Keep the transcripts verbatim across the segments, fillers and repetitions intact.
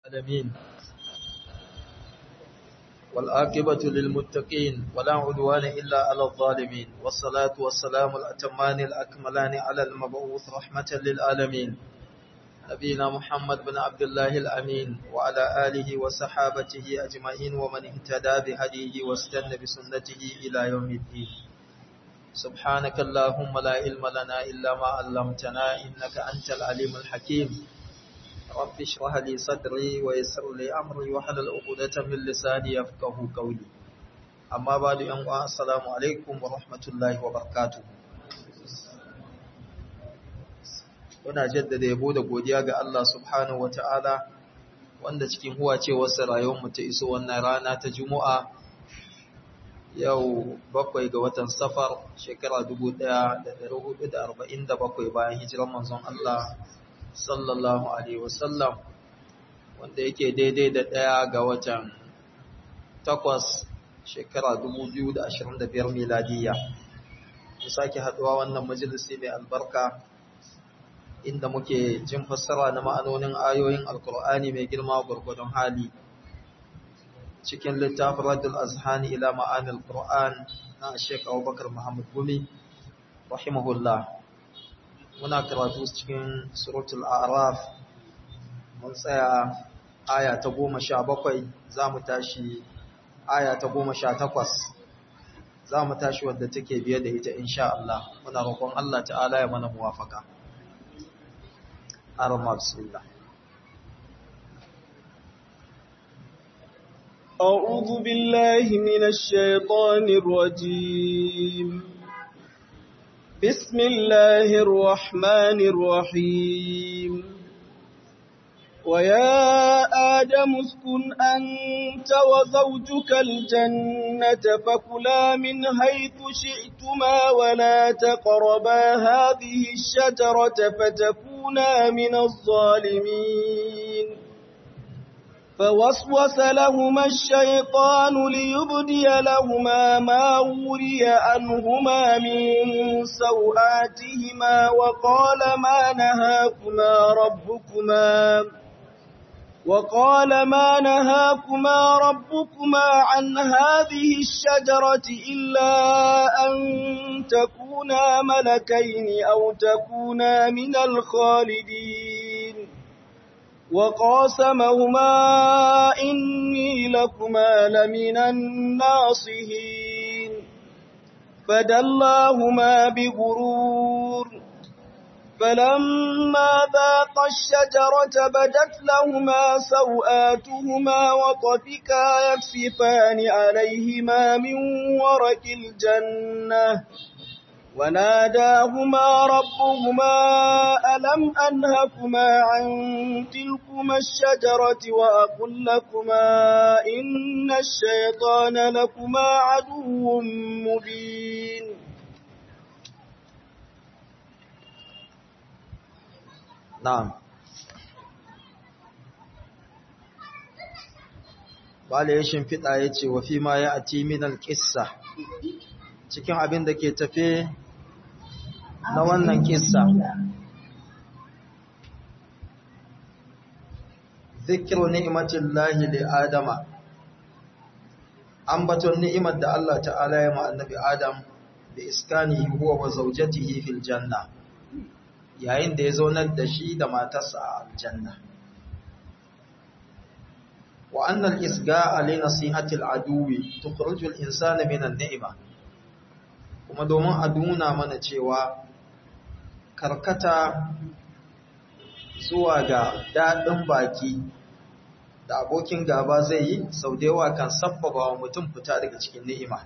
العالمين والعاقبة للمتقين ولا عدوان إلا على الظالمين والصلاة والسلام الأتمان الأكملان على المبعوث رحمة للعالمين نبينا محمد بن عبد الله الأمين وعلى آله وصحابته أجمعين ومن اهتدى بهديه واستنى بسنته إلى يوم الدين سبحانك اللهم لا علم لنا إلا ما علمتنا إنك أنت العليم الحكيم رب اشرح لي صدري ويسر لي أمري واحلل عقدة من لساني يفقهوا قولي أما بعد أن السلام عليكم ورحمة الله وبركاته Muna jaddada yabo da godiya ga Allah subhanahu wata'ala wanda cikin huwacewarsa rayuwarmu ta iso wannan rana ta Juma'a yau bakwai ga watan Safar shekara dubu ɗaya da ɗari hudu da arba'in da bakwai bayan hijirar manzon Allah sallallahu alaihi wasallam wanda yake daidai da ɗaya ga watan takwas shekara dubu biyu da ashirin da biyar miladiyya. Mu sake haɗuwa wannan majalisi mai albarka inda muke jin fassara na ma'anonin ayoyin alkur'ani mai girma gurgudun hali cikin littafin Raddul Azhani ila ma'anil Qur'an na Sheikh Abubakar Muhammad Gumi rahimahullah. Muna karatu cikin suratul A'raf mun tsaya aya ta goma sha bakwai zamu tashi aya ta goma sha takwas zamu tashi wadda take biye da ita insha Allah. Muna roƙon Allah ta'ala ya mana muwafaka. بسم الله أعوذ بالله من الشيطان الرجيم بسم الله الرحمن الرحيم ويا آدم اسكن أنت وزوجك الجنة فكلا من حيث شئتما ولا تقربا هذه الشجرة فتكونا من الظالمين فوسوس لهما الشيطان ليبدي لهما ما وري عنهما من سوآتهما وقال ما نهاكما ربكما وقال ما نهاكما ربكما عن هذه الشجرة إلا أن تكونا ملكين أو تكونا من الخالدين وقاسمهما إني لكما لمن الناصحين فدلاهما بغرور فلما ذاقا الشجرة بدت لهما سوآتهما وطفقا يكسفان عليهما من ورق الجنة وناداهما ربهما ألم أنهكما عن تلكما الشجرة وأقل لكما إن الشيطان لكما عدو مبين Na'am. Bale ya shimfiɗa ya ce, wa fi ma ya ati minal ƙissa, cikin abin da ke tafe na wannan ƙissa. Zikiru ni'imatin lahi da Adama, ambaton ni'imar da Allah ta'ala ya ma'annabi Adam da iskani huwa wa zaujatihi fil janna. yayin da ya zaunar da shi da matarsa a aljanna wa annal isga'a li nasihatil aduwi tukhrijul insana minan ni'ima kuma domin a nuna mana cewa karkata zuwa ga dadin baki da abokin gaba zai yi sau da yawa kan sabbaba wa mutum fita daga cikin ni'ima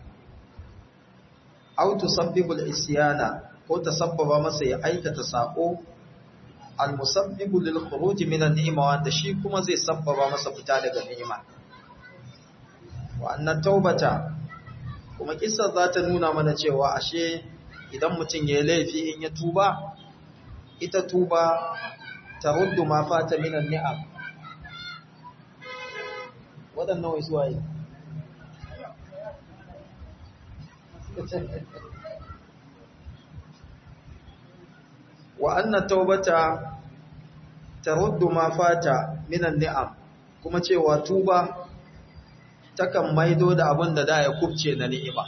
aw tusabbibul isyana ko ta sabbaba masa ya aikata sako al-musabbibu lil khuruj min an-ni'ma wanda shi kuma zai sabbaba masa fita daga ni'ima wa anna taubata kuma kissa za ta nuna mana cewa ashe idan mutum ya laifi in ya tuba ita tuba taruddu ma fata min an-ni'am wadannan wai suwaye wa anna taubata taruddu ma fata minan ni'am kuma cewa tuba takan maido da abin da da ya kubce na ni'ima.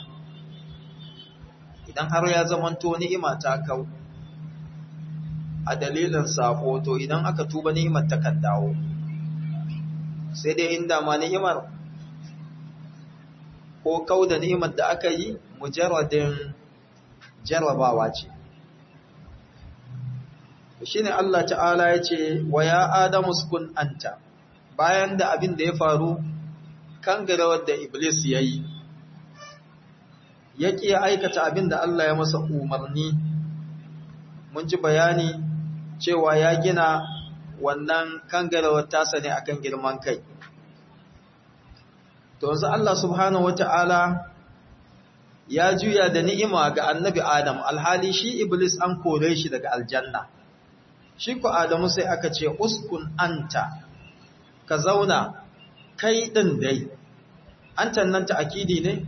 Idan har ya zamanto ni'ima ta kau a dalilin sako, to idan aka tuba ni'imar takan dawo. Sai dai inda ma ni'imar ko kau da ni'imar da aka yi mujarradin jarrabawa ce. Shi ne Allah ta'ala ya ce, wa ya Adamu sukun anta, bayan da abin da ya faru kan garawar da Iblis ya yi, ya ƙi aikata abin da Allah ya masa umarni, mun ji bayani cewa ya gina wannan kan garawar tasa ne akan girman kai. To, yanzu Allah subhanahu wa ta'ala ya juya da ni'ima ga annabi Adam, alhali shi Iblis an kore shi daga aljanna. Shi ku Adamu sai aka ce, uskun anta, ka zauna, kai ɗin dai, antan nan ta akidi ne?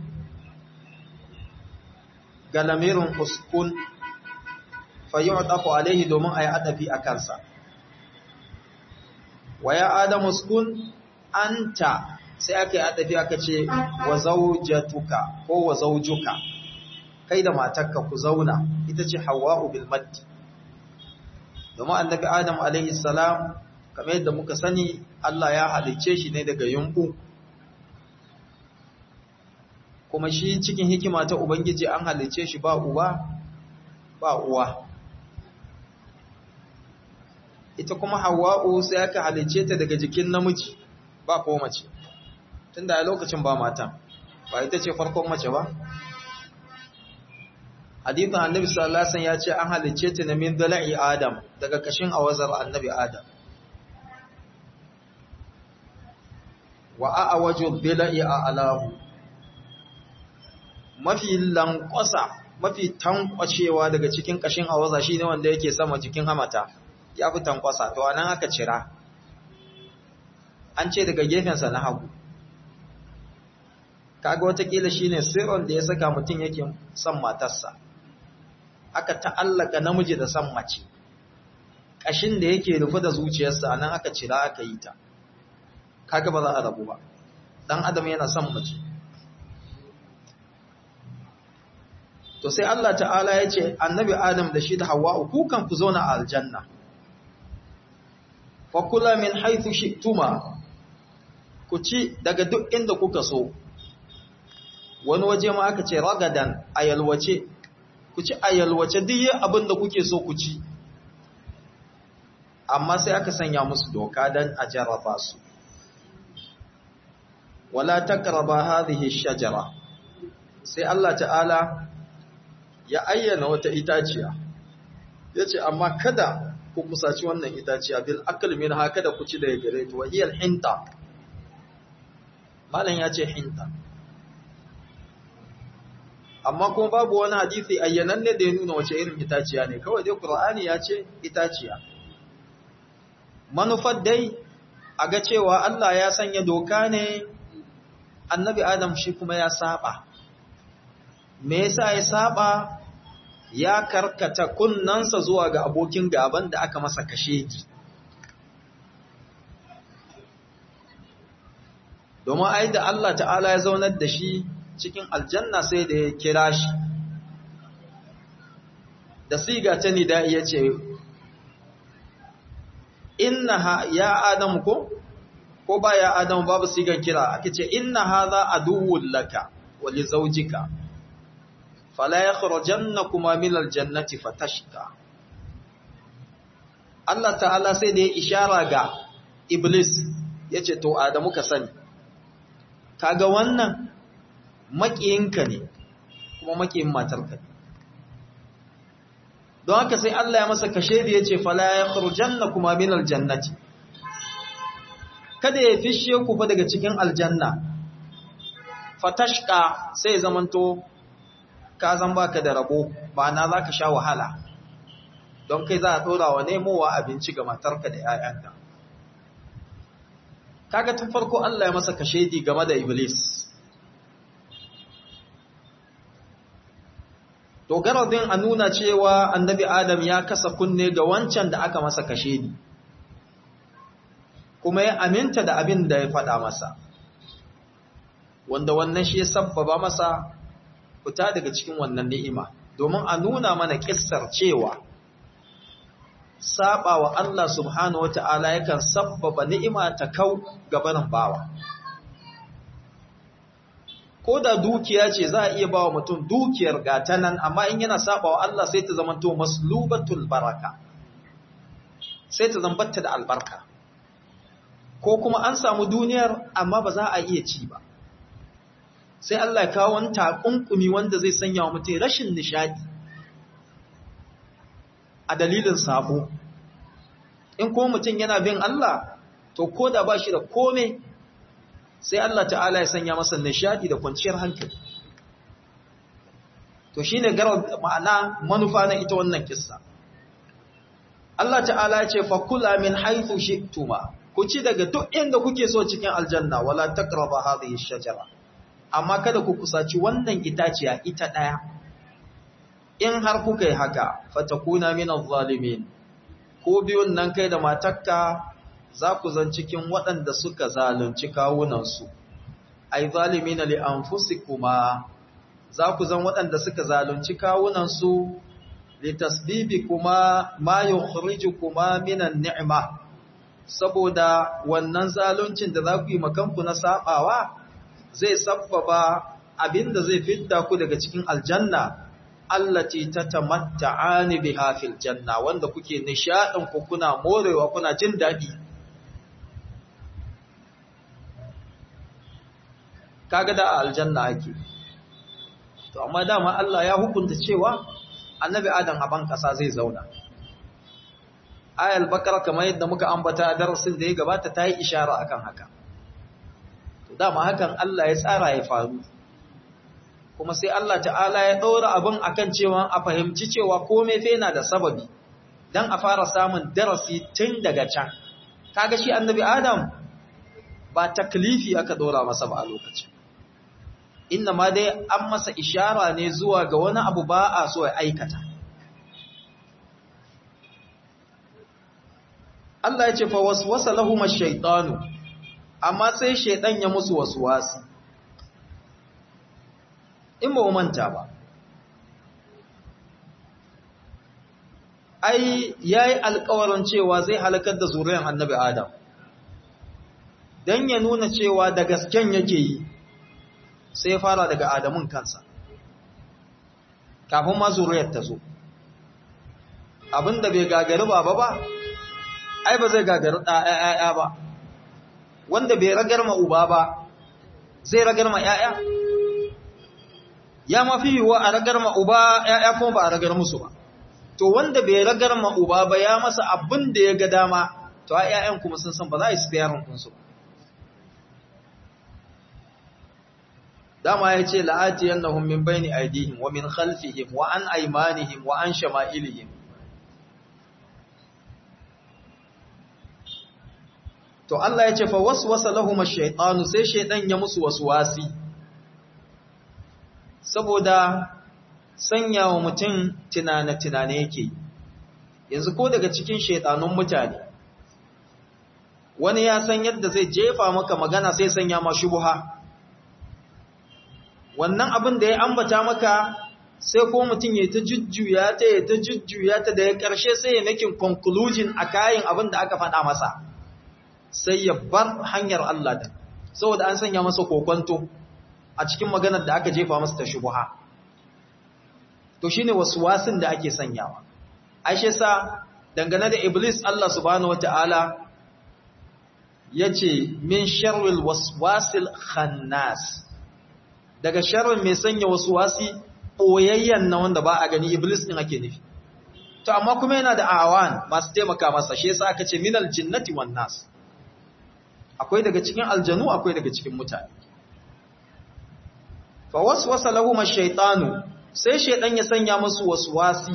Ga lamirin uskun, fayi wataku alaihi domin a yi adafi a kansa. Wa ya Adamu uskun anta, sai aka yi adafi aka ce, wa zaujatuka ko wa zaujuka, kai da matakka ku zauna, ita ce Hawwa'u bil maddi. Domin annabi Adam alaihi salam, kamar yadda muka sani, Allah ya halicce shi ne daga yumbu. Kuma shi cikin hikima ta Ubangiji an halicce shi ba uba, ba uwa. Ita kuma Hawwa'u sai aka halicce ta daga jikin namiji, ba ko mace. Tunda a lokacin ba mata, ba ita ce farkon mace ba? Hadithin annabi sallallahu alaihi wasallam ya ce an halicce ta na min dala'i Adam, daga kashin awazar annabi Adam. Wa a'awaju dala'i a'lahu, mafi lankwasa, mafi tankwacewa daga cikin kashin awaza shine wanda yake sama jikin hamata, ya fi tankwasa, to anan aka cira. An ce daga gefensa na hagu. Kaga watakila shine sirrin da ya saka mutum yake son matarsa. Aka ta'allaka namiji da son mace. Kashin da yake rufe da zuciyarsa anan aka cira aka yi ta. Kaga ba za a rabu ba. Dan Adam yana son mace. To sai Allah ta'ala ya ce annabi Adam da shi da Hawwa ku kan ku zauna a aljanna. Fa kula min haythu shi'tuma, ku ci daga duk inda kuka so. Wani waje ma aka ce ragadan ayalwace, ku ci ayalwace duk yin abin da kuke so ku ci. Amma sai aka sanya musu doka don a jarraba su. Wala takraba hadhihi shajara. Sai Allah ta'ala ya ayyana wata itaciya. Yace amma kada ku kusaci wannan itaciya bil akl minha, kada ku ci daga gare ta, wa hiya al hinta. Malan ya ce hinta. Amma kuma babu wani hadisi ayyananne da ya nuna wace irin itaciya ne, kawai dai Qur'ani ya ce itaciya. Manufar dai a ga cewa Allah ya sanya doka ne, annabi Adam shi kuma ya saba. Me yasa ya saba? Ya karkata kunnansa zuwa ga abokin gaban da aka masa kashedi. Domin ai da Allah ta'ala ya zaunar da shi cikin aljanna sai da ya kira shi. Da siga ta nida ya ce, Inna ya Adam ko? Ko ba ya Adam babu sigan kira, ake ce, Inna haza aduwwun laka wa li zawjika. Fala yakhrujannakuma minal jannati fatashqa. Allah ta'ala sai da ya ishara ga Iblis, yace to Adamu ka sani, kaga wannan makiyinka ne kuma makiyin matarka ne. Don haka sai Allah ya masa kashe da yace fala yakhrujannakuma minal jannati, kada ya fishe ku fa daga cikin aljanna. Fatashqa sai zamanto ka zan baka da rabo, ba na za ka sha wahala, don kai za a ɗora wa nemowa abinci ga matarka da ‘ya'yanta. Kaga tun farko Allah ya masa kashedi game da Iblis. To garadin a nuna cewa annabi Adam ya kasa kunne ga wancan da aka masa kashedi. kuma ya aminta da abin da ya faɗa masa, wanda wannan shi ya sabbaba masa fita daga cikin wannan ni'ima, domin a nuna mana kissar cewa saba wa Allah subhanahu wata'ala yakan sabbaba ni'ima ta kau gabanin bawa. Ko da dukiya ce za a iya ba wa mutum dukiyar gatanan, amma in yana saba wa Allah sai ta zamanto maslubatul baraka, sai ta zambatta da albarka. Ko kuma an samu duniyar amma ba za a iya ci ba, sai Allah ya kawo wani takunkumi wanda zai sanya wa mutum rashin nishadi a dalilin sabo. In ko mutum yana bin Allah, to ko da ba shi da kome, sai Allah ta'ala ya sanya masa nishadi da kwanciyar hankali. To shi ne garar ma'ana manufa na ita wannan kissa. Allah ta'ala ya ce, fakula min haithu shi'tuma, ku ci daga duk inda kuke so cikin aljanna, wala taqraba hadhihi shajara, amma kada ku kusaci wannan itaciya ita daya. In har kuka yi haka, fatakuna min adh-dhalimin, ko biyun nan kai da matakka za ku zan cikin waɗanda suka zalunci kawunansu. Ai zalimina li anfusikuma, za ku zan waɗanda suka zalunci kawunansu li tasbibikuma ma yukhrijukuma minan ni'ma, saboda wannan zaluncin da za ku yi makanku na sabawa zai sabbaba abinda zai fidda ku daga cikin aljanna, allati tatamatta'ani biha fil janna, wanda kuke nishadin ku kuna morewa kuna jin dadi. Kaga da aljanna ake, to amma dama Allah ya hukunta cewa annabi Adam a ban kasa zai zauna. Ayal Bakara kamar yadda muka ambata a darasin da ya gabata ta yi ishara akan haka. To dama hakan Allah ya tsara ya faru. Kuma sai Allah ta'ala ya ɗora abin akan cewa a fahimci cewa komai fa yana da sababi, don a fara samun darasi tun daga can. Kaga shi annabi Adam ba taklifi aka ɗora masa ba a lokacin. Inna ma dai an masa ishara ne zuwa ga wani abu ba a so ya aikata. Allah ya ce fa waswasa lahum ash-shaytanu, amma sai shaytan ya musu waswasi. In ba manta ba, ai yayi alƙawarin cewa zai halakar da zuriyar annabi Adam, dan ya nuna cewa da gasken yake yi, sai ya fara daga Adamun kansa kafin ma zuriyar ta zo. Abinda bai gagari baba ba, ai ba zai gagari ɗaya ba. Wanda bai ragar ma uba ba, zai ragar ma ‘ya'ya? Ya mafi yiwuwa a ragar ma uba, ‘ya'ya kuma ba a ragar musu ba. To wanda bai ragar ma uba ba ya masa abin da ya ga dama, to a ‘ya'yan kuma sun san ba za a yi spayarin kunsu ba. Dama ya ce la'ati yannahum min bayni aydihim wa min khalfihim wa an aymanihim wa an shama'ilihim. To Allah ya ce fa waswasa lahum ash-shaytanu, sai shaytan ya musu waswasi, saboda sanya wa mutum tunane-tunane yake. Yanzu ko daga cikin shaytanun mutane, wani ya san yadda zai jefa maka magana sai sanya ma shubha. Wannan abin da ya ambata maka sai ko mutum ya ta jujjuya ta ya ta jujjuya ta da ya ƙarshe sai ya making conclusion a kayan abin da aka faɗa masa, sai ya bar hanyar Allah da, saboda an sanya masa kokonto a cikin maganar da aka jefa masa ta shubha. To shine waswasin da ake sanyawa. Aisha sa dangane da Iblis, Allah subhanahu wataala yace min sharril waswasil khannas, daga sharrin mai sanya waswasi boyayyan na wanda ba a gani, Iblis din ake nufi. To amma kuma yana da awan masu taimaka masa, shi yasa aka ce minal jinnati wan nas. Akwai daga cikin aljanu, akwai daga cikin mutane. Fa waswasa lahum ash-shaytanu, sai shaydan ya sanya musu waswasi,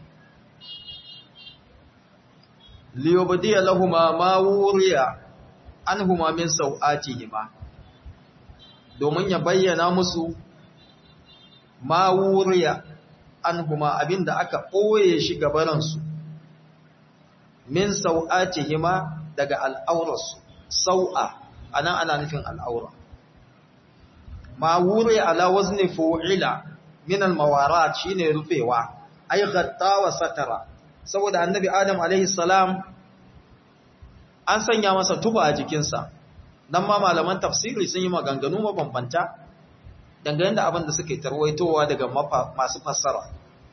liyubdiya lahum ma wuriya anhuma min sawatihima, domin ya bayyana musu ma wuriya anhuma, abinda aka ɓoye shi gabaransu, min sawatihima, daga al'aurarsu, sau'a anan ana nufin al'aura ma wuri ala wazni fu'ila min al-mawarat shine rufewa ay ghatta wa satara saboda annabi adam alaihi salam an sanya masa tuba a jikinsa nan ma malaman tafsiri sun yi maganganu mabambanta dangane da abin da suke tarwaitowa daga masu fassara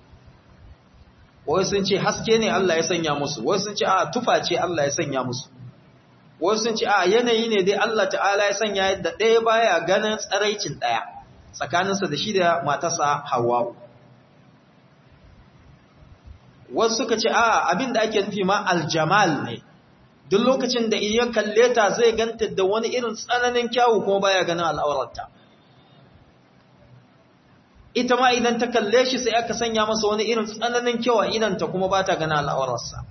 wai sun ce haske ne Allah ya sanya musu wai sun ce a tufa ce Allah ya sanya musu wai sun ce a yanayi ne dai Allah ta'ala ya sanya yadda ɗaya baya ganin tsaraicin ɗaya tsakaninsa da shi da matarsa Hawwa wasu suka ce a abin da ake nufi ma aljamal ne duk lokacin da iya kalle ta zai ganta da wani irin tsananin kyawu kuma baya ganin al'aurarta ita ma idan ta kalle shi sai aka sanya masa wani irin tsananin kyau a idanta kuma ba ta ganin al'aurarsa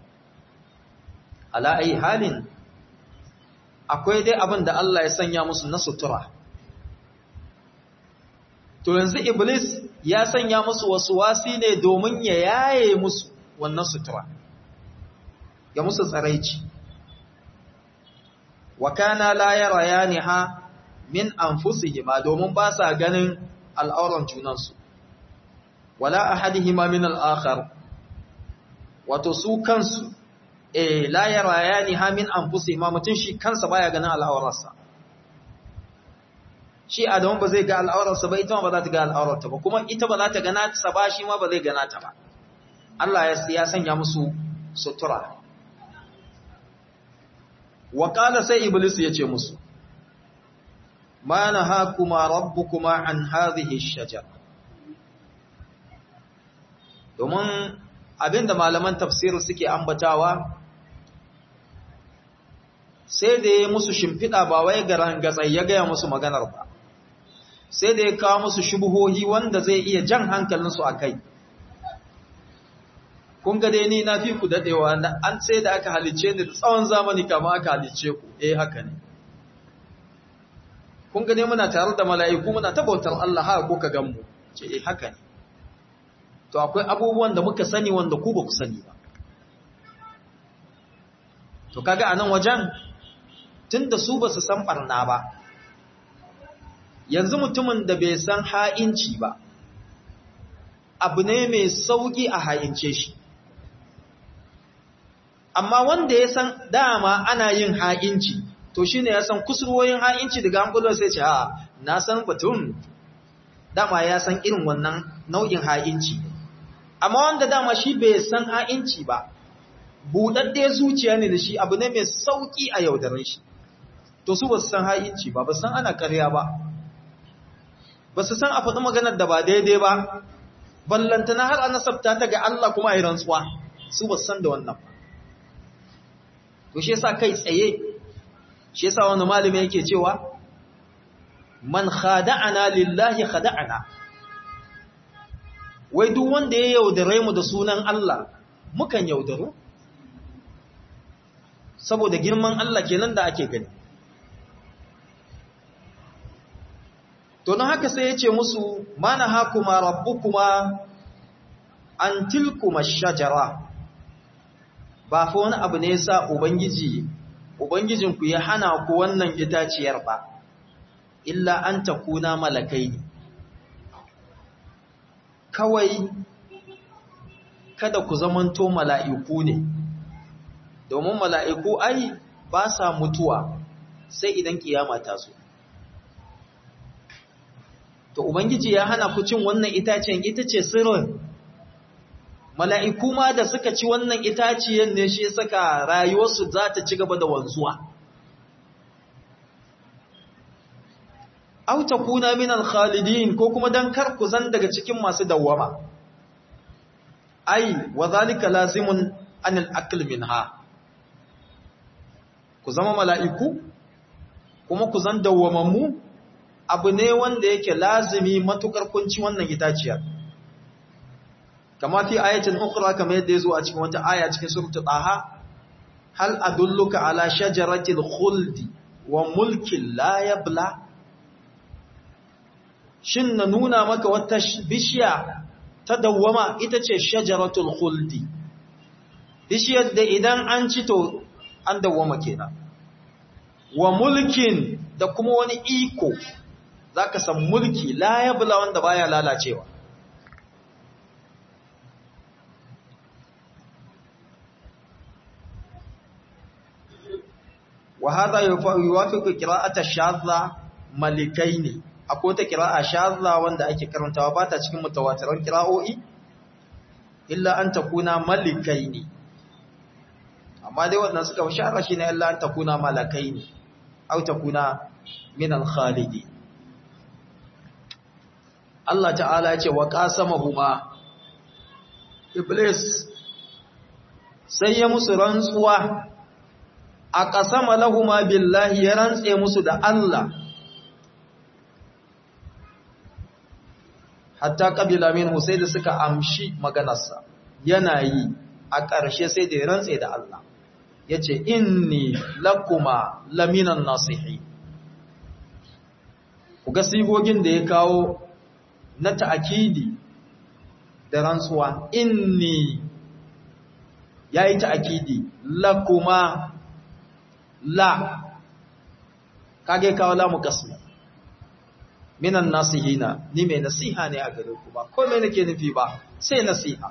ala ayi halin akwai dai abin da Allah ya sanya musu na sutura to yanzu iblis ya sanya musu wasu wasi ne domin ya yaye musu wannan sutura ya musu tsaraici wa kana la yarayaniha min anfusihima domin ba sa ganin al'auran junansu wala ahadihima min al-akhar wato su kansu eh la yarayaniha min anfusihima mutun shi kansa baya ganin al'aurarsa shi Adamu ba zai ga al'aurarsa ba ita ma ba za ta ga al'aurarta ba kuma ita ba za ta gana ta ba shi ma ba zai gana ta ba Allah ya sanya musu sutura wa qala sai iblis ya ce musu ma nahakuma rabbukuma an hadhihi ash-shajara domin abinda malaman tafsir suke ambatawa sai da ya musu shimfida ba wai garan gatsai ya ga musu maganar ba sai da ya kawo musu shubuhohi wanda zai iya jan hankalinsu akai kun ga dai ni na fi ku dadewa an sai da aka halice ni da tsawon zamani kama aka halice ku eh haka ne kun ga dai muna tare da mala'iku muna tabautar Allah haka ko ka ganmu ce eh haka ne to akwai abubuwan da muka sani wanda ku ba ku sani ba to kaga anan wajen tunda su ba su san barna ba yanzu mutumin da bai san ha'inci ba abu ne mai sauki a ha'ince shi amma wanda ya san dama ana yin ha'inci to shine ya san kusurwoyin ha'inci daga an sai ce a na san batun dama ya san irin wannan nau'in ha'inci amma wanda dama shi bai san ha'inci ba buɗaɗɗe zuciya ne da shi abu ne mai sauki a yaudarar shi to su ba su san ha'inci ba ba san ana ƙarya ba ba su san a faɗi maganar da ba daidai ba ballantana har a nasabta ta ga Allah kuma a yi rantsuwa su ba su san da wannan to shi yasa kai tsaye shi yasa wani malami yake cewa man khada'ana lillahi khada'ana wai duk wanda ya yaudare mu da sunan Allah mukan yaudaro saboda girman Allah kenan da ake gani to don haka sai ya ce musu mana hakuma rabbukuma an tilkuma shajara ba fa wani abu ne yasa ubangiji ubangijinku ya hana ku wannan itaciyar ba illa an takuna malakai ne kawai kada ku zamanto mala'iku ne domin mala'iku ai ba sa mutuwa sai idan kiyama ta zo to ubangiji ya hana ku cin wannan itaciyar ita ce sirrin mala'iku ma da suka ci wannan itaciyar ne shi saka rayuwarsu za ta ci gaba da wanzuwa aw takuna min al-khalidin ko kuma dan kar ku zan daga cikin masu dawwama ai wa zalika lazimun an al-akl minha ku zama mala'iku kuma ku zan dawwamammu abu ne wanda yake lazimi matukar kunci wannan itaciyar kama fi ayatin ukhra kama yadda yazo a cikin wata aya cikin suratul taha hal adulluka ala shajaratil khuldi wa mulkin la yabla shin na nuna maka wata bishiya ta dawwama ita ce shajaratul khuldi bishiyar da idan an ci to an dawwama kenan wa mulkin da kuma wani iko, za ka san mulki la yabla wanda baya lalacewa. Wa hadha yuwafiqu qira'ata shadha malikaini, akwai ta qira'a shadha wanda ake karantawa ba ta cikin mutawatiran qira'o'i illa an takuna malikaini, amma dai wannan suka shara shi ne illa an takuna malakaini aw takuna min al-khalidi. Allah ta'ala ya ce wa qasamahuma, Iblis sai ya musu rantsuwa, a qasama lahuma billahi, ya rantse musu da Allah, hatta qabila minhu, sai da suka amshi maganarsa yana yi, a ƙarshe sai da ya rantse da Allah yace inni lakuma laminan nasihi. Ku ga sigogin da ya kawo na ta'akidi da rantsuwa, inni yayi ta'akidi, lakuma la kage kawo lamu kasmi, minan nasihina, ni mai nasiha ne a gare ku, ba komai nake nufi ba sai nasiha.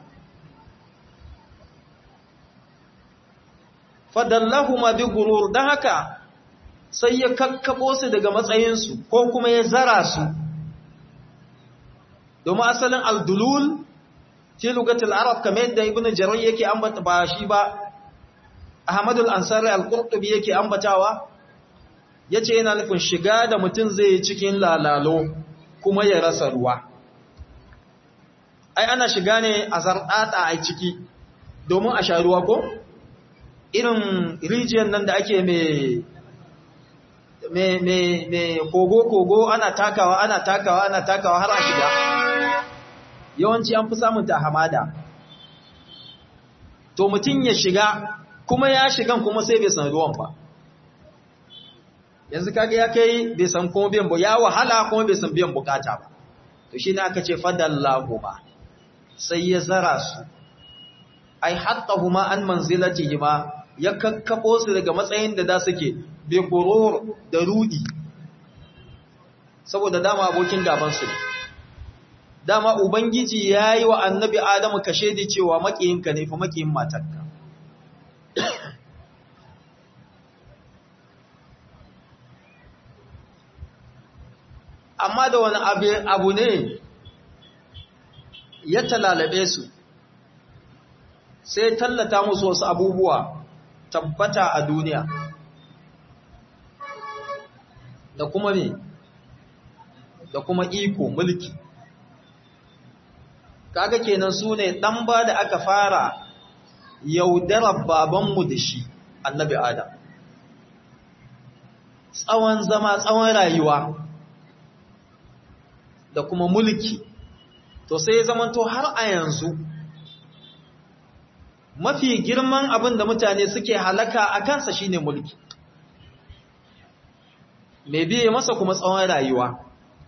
Fadallahuma bi gurur, dan haka sai ya kakkabo su daga matsayinsu ko kuma ya zara su, domin asalin aldulul fi lugatul arab kamar yadda ibnu jarir yake ambata, ba shi ba ahmadul ansari al-qurtubi yake ambatawa, yace yana nufin shiga da mutum zai yi cikin lalalo kuma ya rasa ruwa. Ai ana shiga ne a zardata a ciki domin a sha ruwa ko? Irin rijiyar nan da ake mai kogo-kogo ana takawa ana takawa ana takawa har a shiga, yawanci an fi samun ta hamada. To mutum ya shiga kuma ya shigan kuma sai bai san ruwan ba, yanzu kage ya kai bai san kuma biyan bu ya wahala kuma bai san biyan bukata ba. To shine aka ce fadallahu ba, sai ya zara su, ai hattahuma an manzilatihima, ya kakkabo su daga matsayin da da suke, bi gurur da rudi, saboda dama abokin gaban su, dama ubangiji yayi wa annabi Adamu kashedi cewa makiyinka ne fa makiyin matarka. Amma da wani abu ne ya talalabe su, sai tallata musu wasu abubuwa tabbata a duniya, da kuma ne, da kuma iko mulki. Kaga kenan su ne ɗan ba da aka fara yaudarar babanmu da shi, annabi Adam. Tsawon zama, tsawon rayuwa, da kuma mulki, to sai zamanto har a yanzu mafi girman abin da mutane suke halaka a kansa shine mulki, mai biye masa kuma tsawon rayuwa.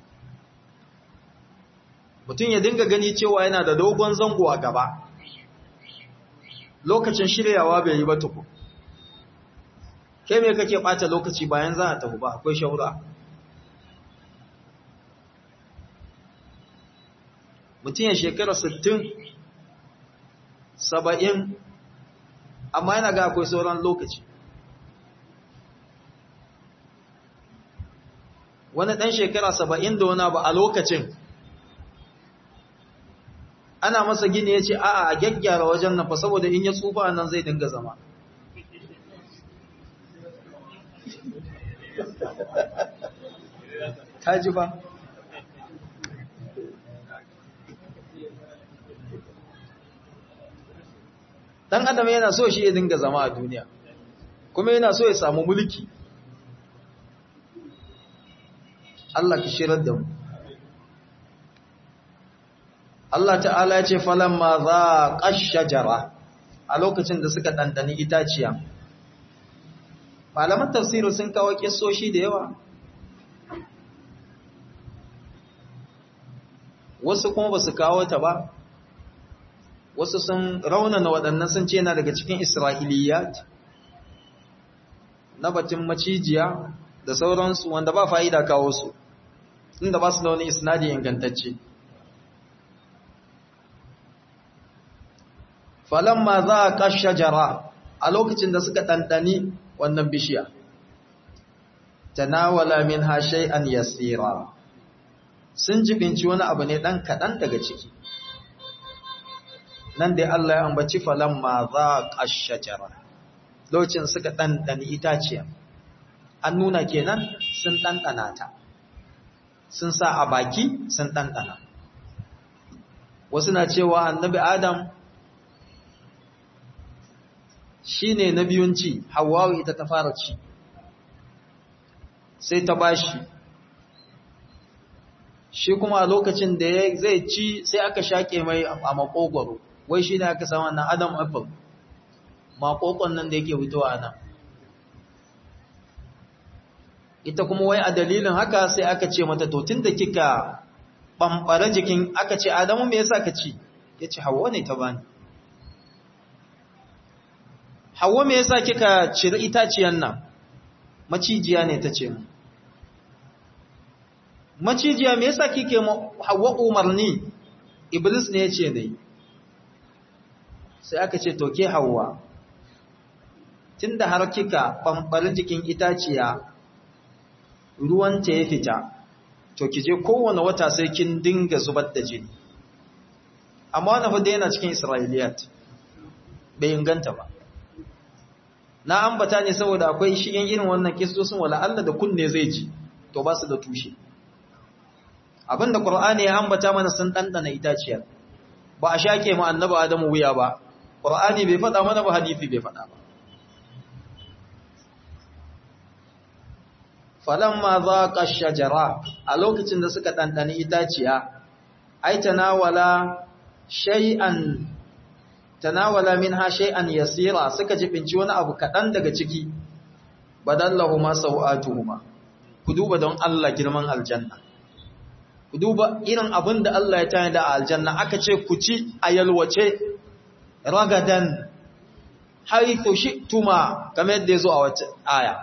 Mutum ya dinga gani cewa yana da dogon zango a gaba, lokacin shiryawa bai yi ba tuku. Kai me kake ɓata lokaci bayan za a tafi ba, akwai shaura. Mutum ya shekara sittin, saba'in, amma yana ga akwai sauran lokaci. Wani ɗan shekara saba'in da wani abu a lokacin, ana masa gini ya ce, a'a a gyaggyara wajen nan fa saboda in ya tsufa nan zai dinga zama. Ka ji ba? Dan adam yana so shi ya dinga zama a duniya, kuma yana so ya samu mulki. Allah ki shirar da mu. Allah ta'ala ya ce falamma zaqa shajara, a lokacin da suka dandani itaciya. Malaman tafsiri sun kawo kissoshi da yawa, wasu kuma ba su kawo ta ba, wasu sun raunana waɗannan sun ce yana daga cikin Isra'iliyat, na batun macijiya da sauransu wanda ba fa'ida kawo su inda ba su da wani isnadi ingantacce. Falamma za a ƙashe jara a lokacin da suka ɗanɗani wannan bishiya, tanawala min ha shay'an yasira, sun jibinci wani abu ne ɗan kaɗan daga ciki. Nan dai Allah ya ambaci falamma za a ƙashe jara, lokacin suka ɗanɗani itaciya, an nuna kenan sun ɗanɗana ta, sun sa a baki sun ɗanɗana. Wasu na cewa annabi Adam shi ne na biyun ci, Hawwa ita ta fara ci, sai ta bashi. Shi kuma a lokacin da zai ci sai aka shaƙe mai a makogwaro, wai shi ne aka samu na Adam apple, makokon nan da yake fitowa nan. Ita kuma wai a dalilin haka sai aka ce mata to tun da kika ɓamɓare jikin, aka ce Adamu me yasa ka ci? Ya ce Hawwa ne ta bani. Hawwa me yasa kika cire itaciyan nan? Macijiya ne ta ce mu. Macijiya me yasa kike Hawwa umarni? Iblis ne ya ce dai. Sai aka ce to ke Hawwa, tunda har kika ɓamɓare jikin itaciya ruwanta ya fita, to ki je kowane wata sai kin dinga zubar da jini. Amma wannan fa dai yana cikin Isra'iliyat, bai inganta ba. Na ambata ne saboda akwai shigen irin wannan kisosin wala Allah da kunne zai ji, to ba su da tushe. Abinda Qur'ani ya ambata mana sun dandana itaciyar, ba a shake mu annabi Adamu wuya ba. Qur'ani bai faɗa mana ba, hadisi bai faɗa ba. Falamma zaqa ash-shajara, a lokacin da suka dandani itaciya, ai tanawala shay'an tanawala minha shay'an yasira, suka jibinci wani abu kadan daga ciki, badallahuma sawatuhuma. Ku duba don Allah girman aljanna, ku duba irin abin da Allah ya tana da aljanna, aka ce ku ci a yalwace ragadan haythu shi'tuma, kamar yadda yazo a wata aya.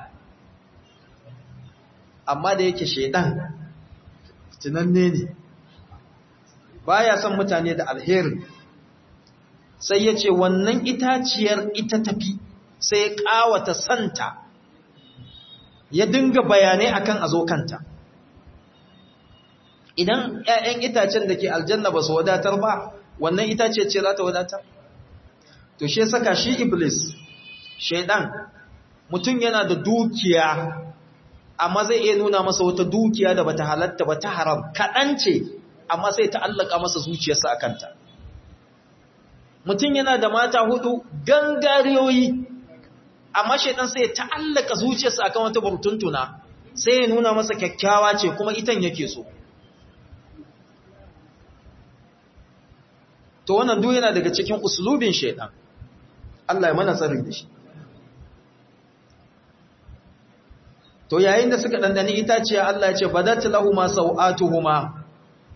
Amma da yake shedan tunanne ne, baya son mutane da alheri, sai ya ce wannan itaciyar ita tafi, sai ya kawata santa, ya dinga bayanai akan azo kanta. Idan ƴaƴan itacen da ke aljanna ba su wadatar ba, wannan itace ce za ta wadatar. To shi saka shi Iblis, shedan, mutum yana da dukiya, amma zai iya nuna masa wata dukiya da bata halatta ba, ta haram kaɗan ce, amma sai ta allaka masa zuciyarsa a kanta. Mutum yana da mata hudu gangariyoyi, amma shaidan sai ta allaka zuciyarsa akan wata burtuntuna, sai ya nuna masa kyakkyawa ce kuma itan yake so. To wannan duk yana daga cikin uslubin shaidan. Allah ya mana tsari da shi. To yayin da suka dandani itaciya, Allah ya ce badat lahumu sawatuhuma,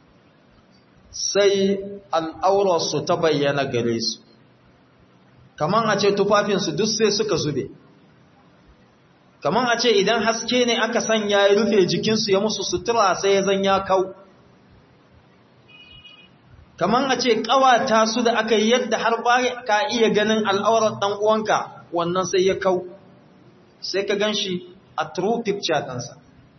sai al'aurarsu ta bayyana gare su, kaman a ce tufafinsu duk sai suka zube, kaman a ce idan haske ne aka sanya ya rufe jikinsu ya musu sutura sai ya zan ya kau, kaman a ce ƙawata su da aka yi yadda har ba ka iya ganin al'aurar ɗan uwanka, wannan sai ya kau, sai ka gan shi a true picture ɗansa.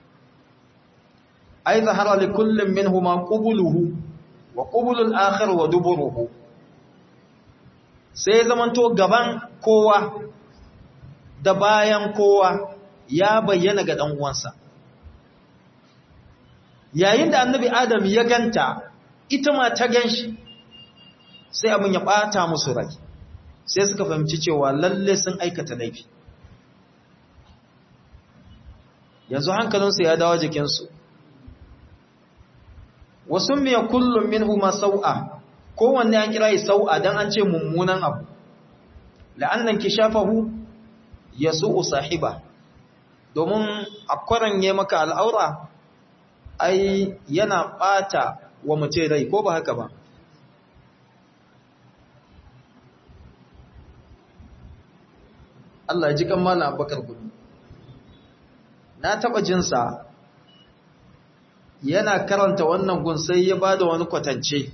Ai zahara li kullum min huma ƙubuluhu wa ƙubulul akhir wa duburuhu, sai zamanto gaban kowa da bayan kowa ya bayyana ga ɗan uwansa. Yayin da annabi Adam ya ganta, ita ma ta gan shi, sai abin ya ɓata musu rai, sai suka fahimci cewa lalle sun aikata laifi. Yanzu hankalinsu ya dawo jikinsu. Wasu miya kullum min huma sau'a, kowanne an kira yi sau'a don an ce mummunan abu, la'annan ki shafahu ya su'u sahiba, domin a kwaranye maka al'aura, ai yana ɓata wa mace rai, ko ba haka ba? Allah ji kan Malam Abubakar Gumi. na taba jinsa yana karanta wannan gun sai ya bada wani kwatance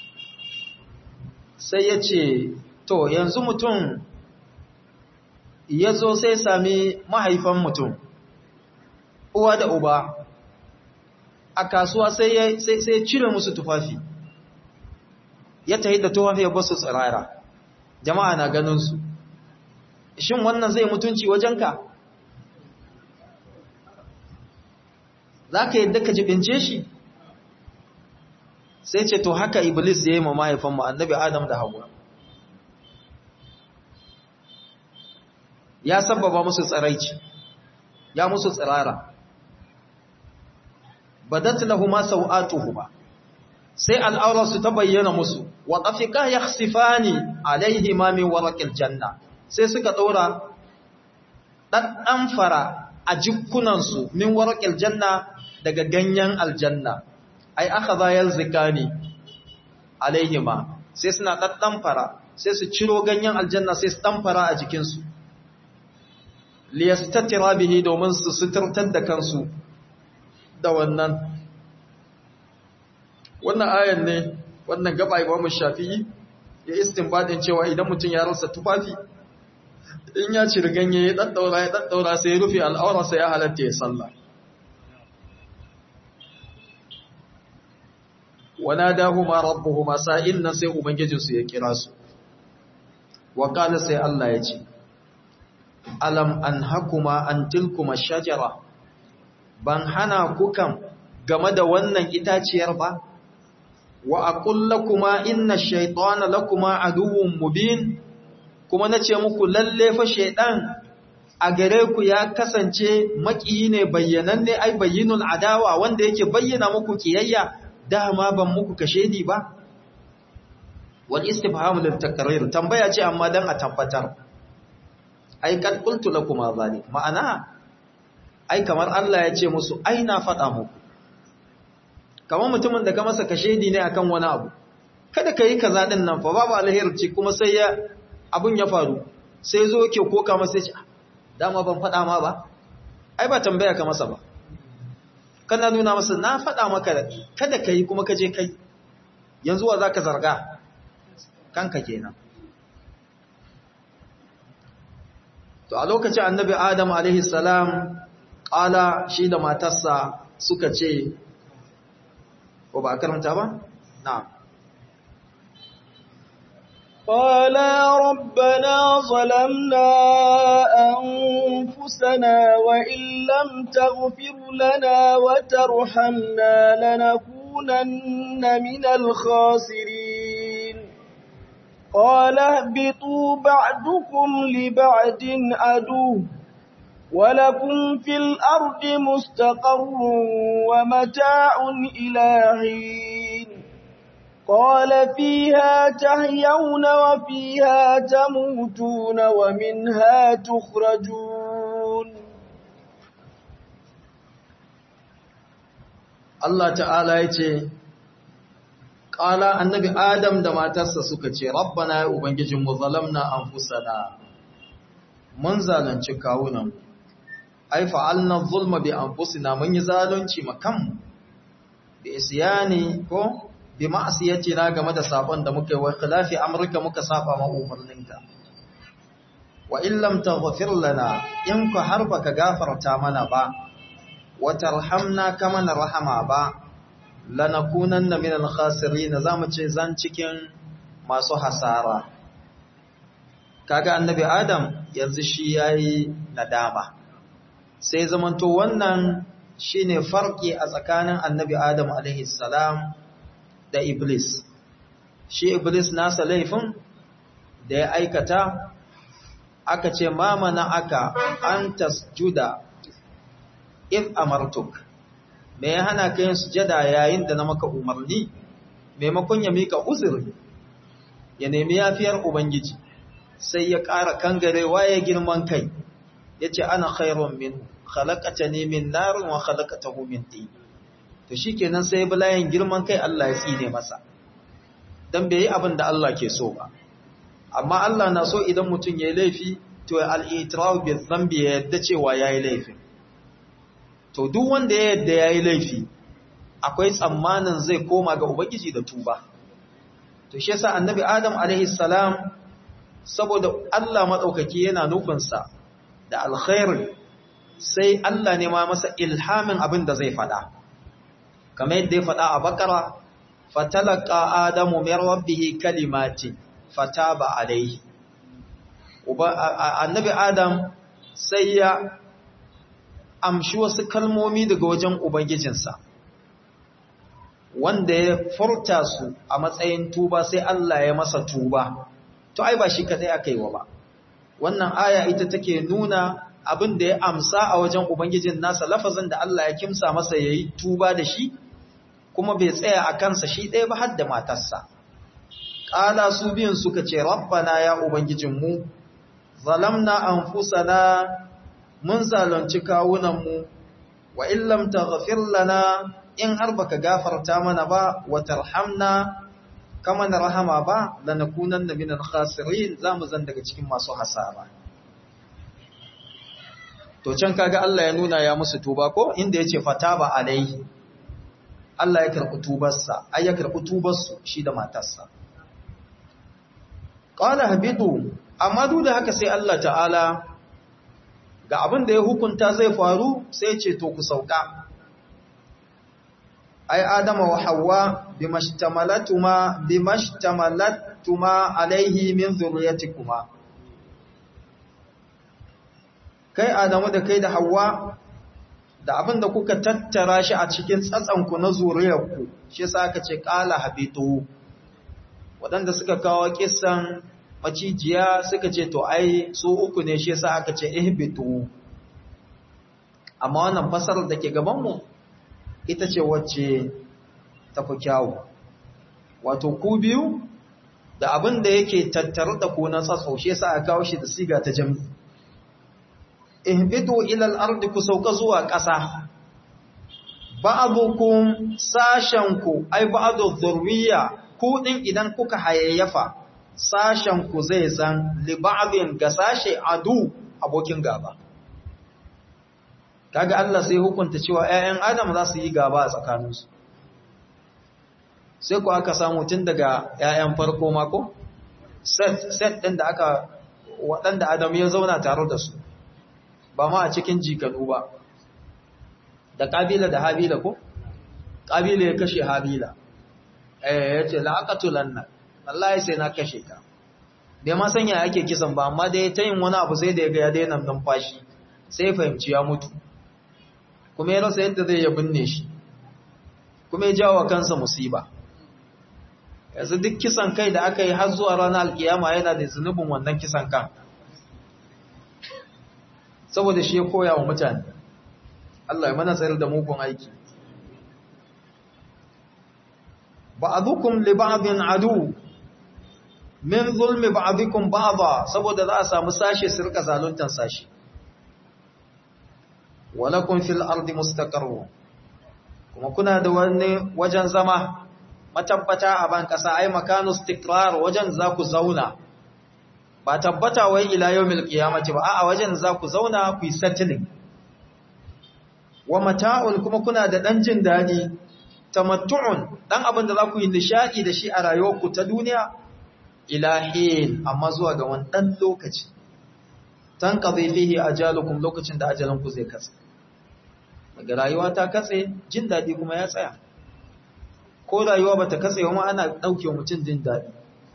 sai ya ce to yanzu mutum ya zo sai sami mahaifan mutum uwa da uba a kasuwa sai ya cire musu tufafi ya tahi da tufafi ya basu tsirara jama'a na ganin su shin wannan zai mutunci wajenka za ka yadda ka jibince shi sai ce to haka iblis ya yi ma mahaifanmu annabi adam da hawa ya sababa musu tsiraici ya musu tsirara badat lahuma sawatuhuma sai al'aurarsu ta bayyana musu wa tafika yakhsifani alaihima min waraqil janna sai suka daura dan fara a jikkunansu min waraqil janna daga ganyen aljanna ai akhadha yalzikani alaihima sai suna daddan fara sai su ciro ganyen aljanna sai su dan fara a jikinsu liyastatira bihi domin su suturtar da kansu da wannan wannan ayan ne wannan gaba Imam Shafi'i ya istinbadin cewa idan mutum ya rasa tufafi in ya ci ganye ya daddaura ya daddaura sai ya rufe al'aura sai ya halatta ya sallah wanadahuma rabbuhuma sa'in nan sai ubangijinsu ya kira su wa qala sai Allah ya ce alam anhakuma an tilkuma shajara ban hana ku kan game da wannan itaciyar ba wa aqul lakuma inna ash-shaytana lakuma aduwwun mubin kuma nace muku lalle fa shaydan a gare ku ya kasance makiyi ne bayyananne ai bayyinul adawa wanda yake bayyana muku kiyayya dama ban muku kashedi ba wal istifham lil takrir tambaya ce amma dan a tabbatar ai kad qultu lakum zalik ma'ana ai kamar Allah ya ce musu ai na faɗa muku kamar mutumin da ka masa kashedi ne akan wani abu kada kai kaza din nan fa babu alheri ce kuma sai ya abun ya faru sai zo yake koka masa ce dama ban faɗa ma ba ai ba tambaya ka masa ba kana nuna masa na faɗa maka kada kai kuma ka je kai yanzu wa zaka zarga kanka kenan to a lokacin annabi adam alaihi salam qala shi da matarsa suka ce ko ba karanta ba na'am qala rabbana zalamna anfusana wa illam taghfir lana wa tarhamna lanakunanna minal khasirin قال اهبطوا بعضكم لبعض عدو ولكم في الأرض مستقر ومتاع إلى حين قال فيها تحيون وفيها تموتون ومنها تخرجون الله تعالى يقول Ƙala annabi Adam da matarsa suka ce, Rabbana ya Ubangijinmu zalamna anfusana, mun zalunci kawunan, ai fa'alna zulma bi anfusina mun yi zalunci makanmu, bi isyani ko bi ma'asiyyaci na game da sabon da muka yi wa khilafi Amurka muka saba ma umarninka. Wa illam taghfir lana in ku har baka gafarta mana ba, wa tarhamna kama na rahama ba, lanakunanna minal khasirin zamu ce zan cikin masu hasara kaga annabi adam yanzu shi yayi nadama sai zamanto wannan shine farki a tsakanin annabi adam alaihi salam da iblis shi iblis nasa laifin da ya aikata aka ce ma mana aka an tasjuda if amartuk me ya hana ka yin sujada yayin da na maka umarni maimakon ya mika uzuri ya nemi yafiyar ubangiji sai ya ƙara kangarewa ya girman kai yace ana khairun min khalaqatani min narin wa khalaqatahu min tin to shikenan sai bulayin girman kai Allah ya tsine masa dan bai yi abin da Allah ke so ba amma Allah na so idan mutum yayi laifi to al-i'tiraf bi dhanbi ya yadda cewa yayi laifi to duk wanda ya yadda yayi laifi akwai tsammanin zai koma ga ubangiji da tuba. To shi yasa annabi Adam alaihi salam saboda Allah madaukaki yana nufinsa da alkhairi sai Allah ne ma masa ilhamin abin da zai fada kamar yadda ya fada a Bakara fatalaqa adamu min rabbih kalimatin fataba alaihi. Annabi Adam sai ya amshi wasu kalmomi daga wajen ubangijinsa wanda ya furta su a matsayin tuba sai Allah ya masa tuba. To ai ba shi kadai aka yi wa ba. Wannan aya ita take nuna abin da ya amsa a wajen ubangijin nasa, lafazin da Allah ya kimsa masa yayi tuba da shi, kuma bai tsaya a kansa shi ɗaya ba har da matarsa. Ƙala su biyun suka ce, Rabbana ya Ubangijinmu, zalamna anfusana mun zalunci kawunanmu, wa illam taghfir lana in har baka gafarta mana ba, wa tarhamna kama na rahama ba, lanakunanna minal khasirin, zamu zan daga cikin masu hasara. To can kaga Allah ya nuna ya musu tuba ko inda yace fataba alaihi. Allah ya karɓi tubarsa, ai ya karɓi tubarsu shi da matarsa. Qala habidu, amma duk da haka sai Allah ta'ala ga abin da ya hukunta zai faru sai ce to ku sauka. Ai Adama wa Hawwa bimashtamalatuma bimashtamalatuma alaihi min zurriyatikuma. Kai Adamu da kai da Hawwa da abin da kuka tattara shi a cikin tsatsanku na zuriyarku, shi yasa aka ce qala habitu. Waɗanda suka kawo kissan macijiya suka ce to ai su uku ne, shi yasa aka ce ihbitu. Amma wannan fasarar da ke gabanmu ita ce wacce tafi kyawu. Wato ku biyu da abin da yake tattare da ku na tsatso, shi yasa aka kawo shi da siga ta jami. Ihbitu ila al-ardi, ku sauka zuwa ƙasa. Ba'dukum sashanku ai ba'du dhurriya, ku din idan kuka hayayyafa sashanku zai zan li ba'din ga sashe adu abokin gaba. Kaga Allah sai hukunta cewa ƴaƴan Adam za su yi gaba a tsakaninsu. Sai ku aka samu tun daga ƴaƴan farko mako set set din da aka waɗanda Adam ya zauna tare da su, ba ma a cikin jikanu ba, da Kabila da Habila ko? Kabila ya kashe Habila, eh ya ce la'aqatulan nan, wallahi sai na kashe ka. Bai ma sanya ake kisan ba, amma dai ta yin wani abu sai da ya ga ya daina numfashi, sai fahimci ya mutu. Kuma ya rasa yadda zai ya binne shi, kuma ya jawo kansa musiba. Yanzu duk kisan kai da aka yi har zuwa ranar alkiyama yana da zunubin wannan kisan kan. Saboda shi ya koya wa mutane. Allah ya mana tsayar da mugun aiki. Ba'dukum li ba'din adu min zulmi ba'dikum ba'dha, saboda za a samu sashe su rika zaluntan sashe. Walakum fil ardi mustaqarrun, kuma kuna da wani wajen zama matabbata a ban kasa, ai makanu istiqrar, wajen za ku zauna. Ba tabbata wai ila yawmil qiyamati ba, a'a wajen za ku zauna ku yi settling. Wa mata'un, kuma kuna da dan jin dadi, tamattu'un, dan abin da za ku yi nishadi da shi a rayuwarku ta duniya, ilahin, amma zuwa ga wani dan lokaci. Tanqadi fihi ajalukum, lokacin da ajalinku zai katse. Daga rayuwa ta katse, jin dadi kuma ya tsaya. Ko rayuwa bata katse ba, ana dauke mutum jin dadi.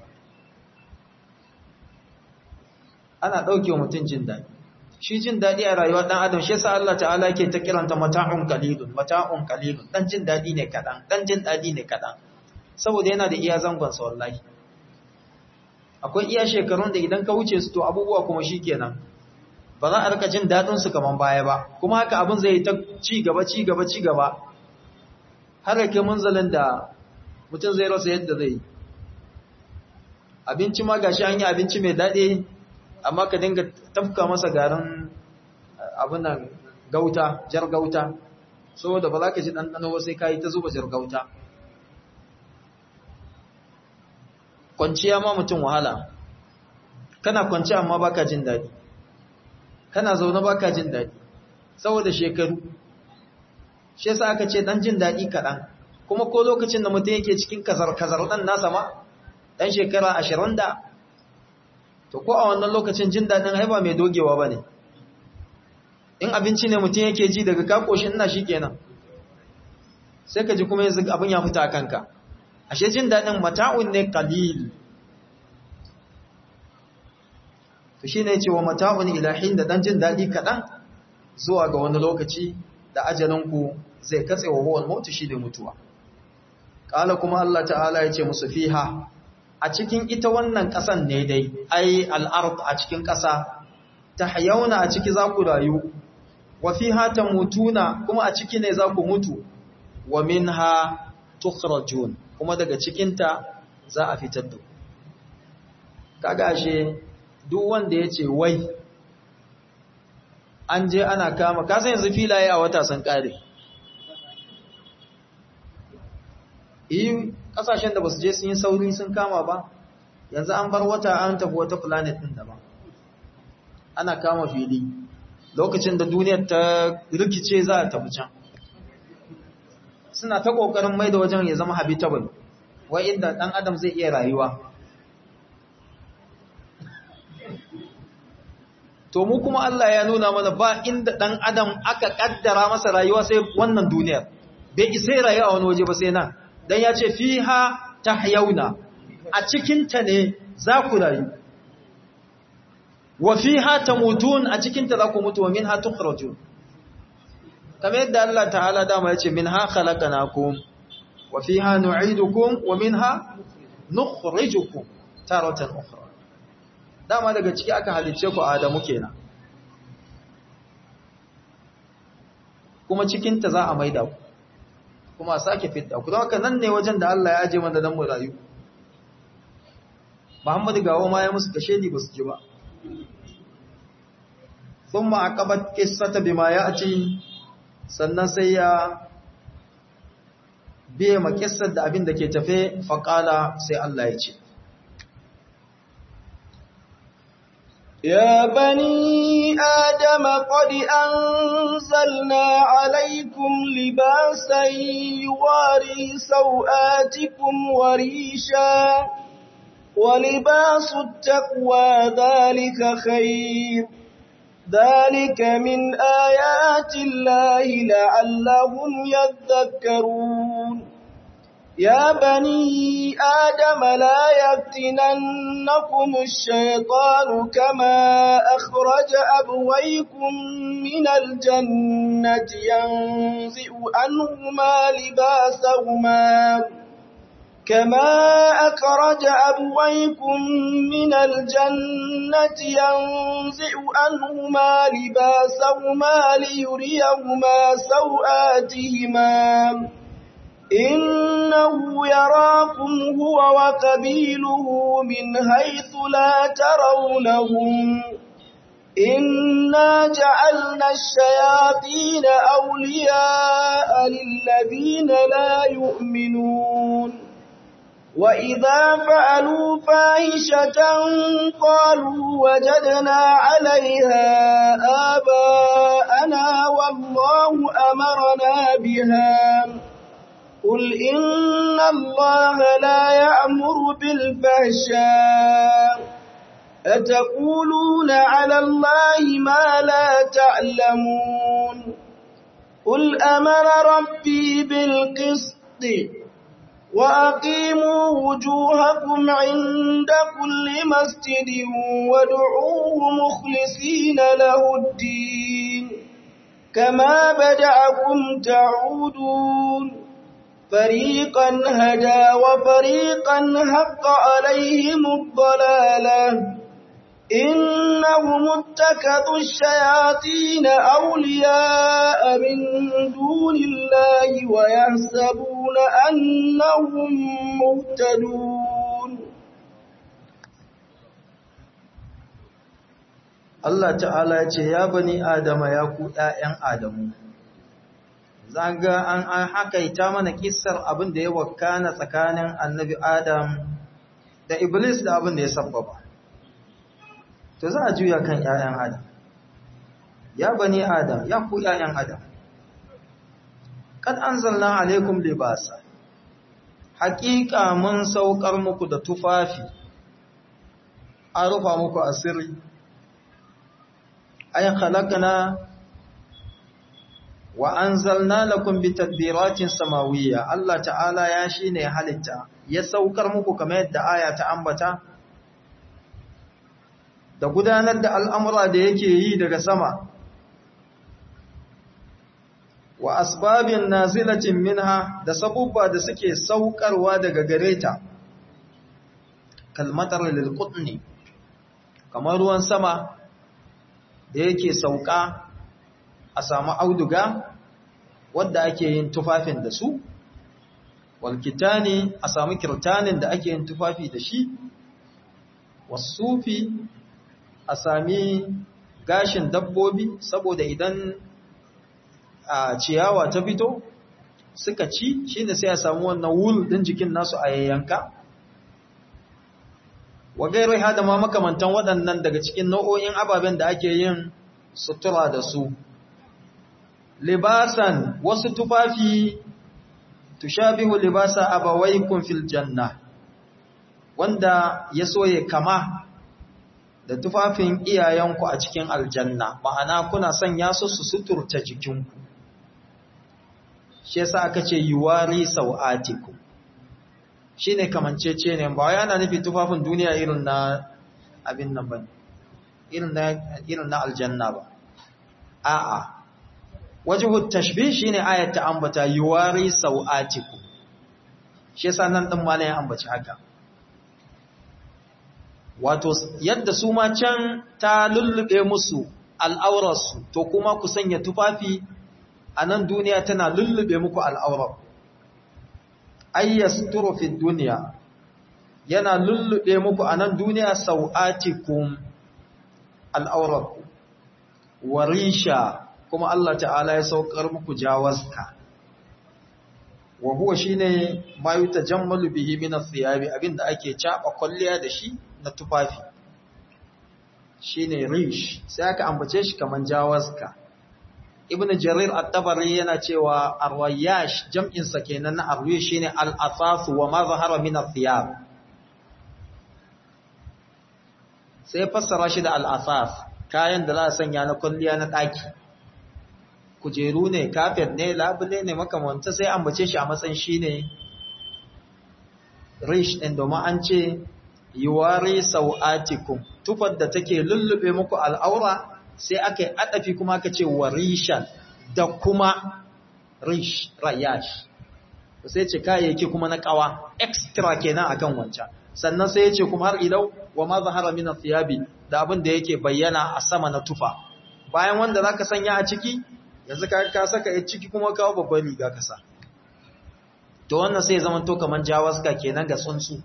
Ana ɗauke wa mutum jin daɗi. Shi jin daɗi a rayuwar ɗan adam, shi yasa Allah ta'ala ke ta kiranta mata'un qalilun, mata'un qalilun, ɗan jin daɗi ne kaɗan, ɗan jin daɗi ne kaɗan. Saboda yana da iya zangonsa wallahi. Akwai iya shekarun da idan ka wuce su to abubuwa kuma shi kenan. Ba za a rika jin daɗinsu kamar baya ba, kuma haka abin zai ta ci gaba, ci gaba, ci gaba. Har yake munzalin da mutum zai rasa yadda zai yi. Abinci ma gashi an yi abinci mai daɗi, amma ka dinga tafka masa garin abinan gauta, jar gauta, saboda ba za ka ji ɗanɗano ba sai ka yi ta zuba jar gauta. Kwanciya ma mutum wahala, kana kwanciya amma ba ka jin daɗi, kana zaune ba ka jin daɗi, saboda shekaru. shi yasa aka ce dan jin daɗi kaɗan, kuma ko lokacin da mutum yake cikin kazar-kazar ɗan nasa ma ɗan shekara ashirin da, to ko a wannan lokacin jin daɗin haifa mai dogewa ba ne. In abinci ne mutum yake ji daga kakoshin ina shi kenan, sai ka ji kuma yanzu abin ya fita a kanka. Ashe jin daɗin mata'un ne qalil. To shi ne cewa mata'un ilahin da ɗan jin daɗi kaɗan zuwa ga wani lokaci da ajalinku zai katse wa huwal mautu shi da mutuwa. Ƙala kuma Allah ta'ala ya ce musu fiha, a cikin ita wannan ƙasan ne dai, ai al'ard a cikin ƙasa, ta hayauna a ciki za ku rayu, wa fiha ta mutuna kuma a ciki ne za ku mutu, wa minha tukhrajun kuma daga cikinta za a fitar da. Kaga ashe duk wanda ya ce wai an je ana kama, ka san yanzu filaye a wata sun kare. Iyi kasashen da basu je sun yi sauri sun kama ba, yanzu an bar wata an tafi wata planet din daban. Ana kama fili lokacin da duniyar ta rikice za a tafi can. Suna ta kokarin mai da wajen ya zama habitable, wai inda dan adam zai iya rayuwa. To mu kuma Allah ya nuna mana ba inda dan adam aka kaddara masa rayuwa sai wannan duniyar. Bai isa rayuwa a wani waje ba sai nan. Dan ya ce fiha tahyauna, a cikin ta ne za ku rayu. Wa fiha tamutun, a cikin ta za ku mutu, wa minha tukhrajun. Kamar yadda Allah ta'ala dama ya ce minha khalaqnakum wa fiha nu'idukum wa minha nukhrijukum taratan ukhra. Dama daga ciki aka halicce ku Adamu kenan, kuma cikinta za a maida ku, kuma a sake fitta ku. Don haka nan ne wajen da Allah ya aje mana dan mu rayu. Muhammadu gawo ma ya musu kashe ni ba su ji ba. Thumma aqabat qissata bima ya'ti, sannan sai ya biye ma kissar da abin da ke tafe, faqala sai Allah ya ce يا بني آدم قد أنزلنا عليكم لباسا يواري سوآتكم وريشا ولباس التقوى ذلك خير ذلك من آيات الله لعلهم يذكرون يا بني آدم لا يفتننكم الشيطان كما أخرج أبويكم من الجنة ينزع عنهما لباسهما كما أخرج أبويكم من الجنة ينزع عنهما لباسهما ليريهما سوآتهما إنه يراكم هو وقبيله من حيث لا ترونهم إنا جعلنا الشياطين أولياء للذين لا يؤمنون وإذا فعلوا فاحشة قالوا وجدنا عليها آباءنا والله أمرنا بها قل إن الله لا يأمر بالفحشاء أتقولون على الله ما لا تعلمون قل أمر ربي بالقسط وأقيموا وجوهكم عند كل مسجد وادعوه مخلصين له الدين كما بدأكم تعودون فريقا هدى وفريقا حق عليهم الضلالة إنهم اتخذوا الشياطين أولياء من دون الله ويحسبون أنهم مهتدون. Allah ta'ala ya ce ya bani Adama ya ku ƴaƴan Adamu. Zaga an an hakaita mana kissar abin da ya wakana tsakanin Annabi Adam da Iblis da abin da ya sabbaba. To za a juya kan ƴaƴan Adam. Ya bani Adam, ya ku ƴaƴan Adam. kad anzalna alaikum libasa haqiqa mun saukar muku da tufafi an rufa muku asiri ay khalaqna wa anzalna lakum bitadbiratin samawiyya Allah ta'ala ya shine halitta ya saukar muku kamar yadda aya ta ambata da gudanar da al'amura da yake yi daga sama wa asbabin nazilatin minha da sabubba da suke saukarwa daga gareta kalmatar lil qutni kamar ruwan sama da yake sauka a samu auduga wadda ake yin tufafin da su walkitani a samu kirtanin da ake yin tufafi da shi wasufi a sami gashin dabbobi saboda idan a ciyawa ta fito suka ci shine sai a samu wannan wul din jikin nasu a yayyanka wa gairai hada ma makamantan waɗannan daga cikin nau'o'in ababen da ake yin sutura da su libasan wasu tufafi tushabihu libasa abawaykum fil janna wanda ya soye kama da tufafin iyayenku a cikin aljanna ma'ana kuna sanya su su suturta jikinku shi yasa aka ce yuwari sau'atikum shine kamancece ne ba yana nufi tufafin duniya irin na abin nan ba irin na irin na aljanna ba a'a wajhu tashbih shine ayat ta ambata yuwari sau'atikum shi yasa nan din malai ya ambaci haka wato yadda su ma can ta lullube musu al'aurarsu to kuma ku sanya tufafi a nan duniya tana lullube muku al'aurar ayyasturu fi duniya yana lullube muku a nan duniya sau'atikum al'aurar warisha kuma Allah ta'ala ya saukar muku jawazka wa huwa shine ma yutajammalu bihi min athiyabi abinda ake caba kulliya da shi na tufafi shine rish sai aka ambace shi kaman jawazka ibn jarir at-tabari yana cewa arwayash jam'in sa kenan na arwi shine al-asas wa ma zahara min athiyab sai fassara shi da al-asas kayan da za a sanya na kulliya na daki kujeru ne kafet ne labule ne makamanta sai ambace shi a matsayin shine rish din domin an ce yuwari sau'atikum tufar da take lullube muku al'aura sai aka yi adafi kuma aka ce warishan da kuma rish rayash sai ce kayayyaki kuma na kawa extra kenan akan wancan sannan sai ya ce kuma har ilau wa ma zahara min athiyabi da abin da yake bayyana a sama na tufa bayan wanda zaka sanya a ciki yanzu ka ka saka a ciki kuma kawo babban riga ka sa to wannan sai ya zama to kaman jawaska kenan ga tsuntsu